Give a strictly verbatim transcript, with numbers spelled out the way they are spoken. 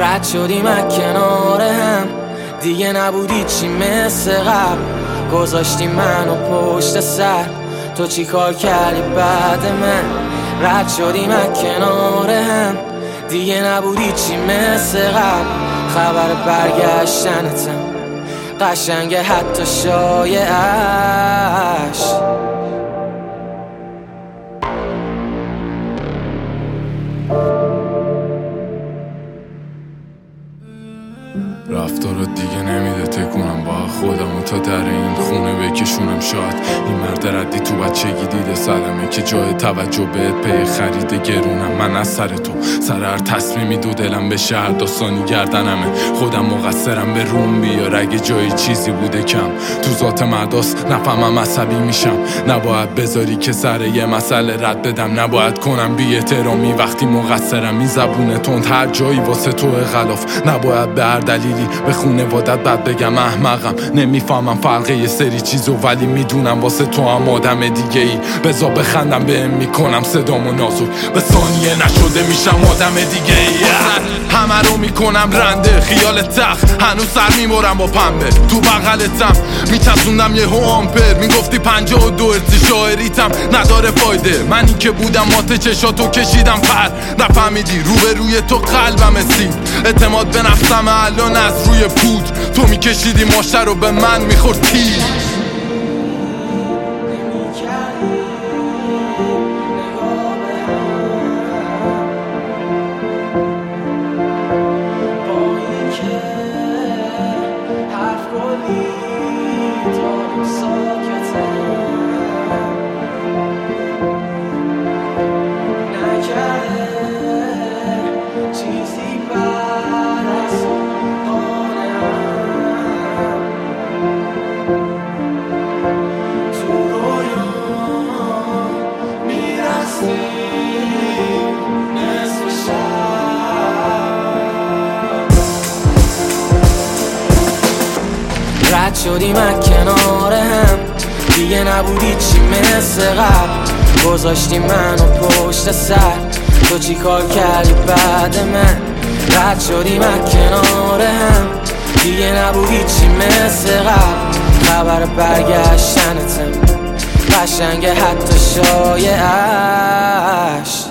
رد شدیم از کنار هم، دیگه نبودی چی مثل قبل. گذاشتی منو پشت سر، تو چی کار کردی بعد من؟ رد شدیم از کنار هم، دیگه نبودی چی مثل قبل. خبر برگشتنتم قشنگه حتی شایعش. رفتارات دیگه نمیده تکونم، با خودم و تا در این خونه بکشونم. شاید این مرد ردی تو بچگی دیده سلمه که جای توجه بهت پی خرید گرونم. من از سر تو سر هر تصمیمی دو دلم به شهر داستانی گردنمه. خودم مقصرم به روم بیار اگه جای چیزی بوده کم. تو ذات مرداست نفهمم عصبی میشم. نباید بذاری که سر یه مسئله رد بدم، نباید کنم بی احترامی وقتی مقصرم. این زبون تند هر جایی واسه تو غلاف، نباید به هر دلیلی به خونوادت بد بگم. احمقم نمیفهمم فرق یه سری چیزو، ولی میدونم واسه تو هم آدم دیگه ای. بذار بخندم بهم میکنم صدامو نازک، به ثانیه نشده میشم آدم دیگه ای. همه رو میکنم رنده خیال تخت، هنوز سر میمورم با پنبه تو بغلتم. میچسوندم یه هو آمپر، میگفتی پنجاه و دو ارتی شاعریتم نداره فایده. منی که بودم مات چشاتو کشیدم پر، نفهمیدی رو به روی تو قلبم سید. اعتماد به نفسم الان از روی پود، تو میکشیدی ماشه رو به من میخورد تیر. رد شدیم از کنار هم، دیگه نبودی چی مثل قبل. گذاشتی منو پشت سر، تو چی کار کردی بعد من؟ رد شدیم از کنار هم، دیگه نبودی چی مثل قبل. خبر برگشتنتم قشنگه حتی شایعش.